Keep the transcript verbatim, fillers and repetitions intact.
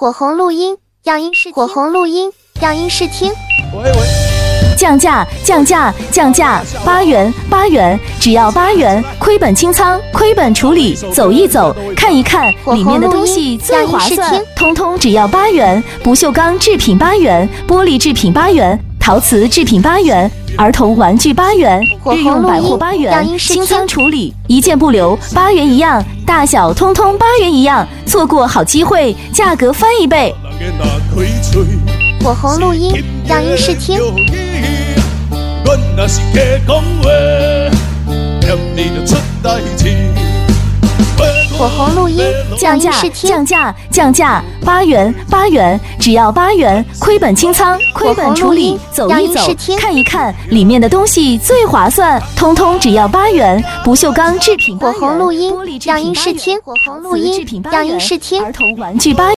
火红录音，样音试火红录音，样音试听。 喂喂， 降价降价降价，八元八元，只要八元，亏本清仓，亏本处理，走一走，看一看，里面的东西最划算，通通只要八元。不锈钢制品八元，玻璃制品八元，陶瓷制品八元，儿童玩具八元，日用百货八元，清仓处理一件不留，八元一样，大小通通八元一样，错过好机会，价格翻一倍。 火红录音，样音试听。火红录音， 降价降价降价，八元八元，只要八元，亏本清仓，亏本处理，走一走，看一看，里面的东西最划算，通通只要八元。不锈钢制品八元， 火红录音， 玻璃制样音品八元， 试听。火红录音，样音试听。 儿童玩具八元。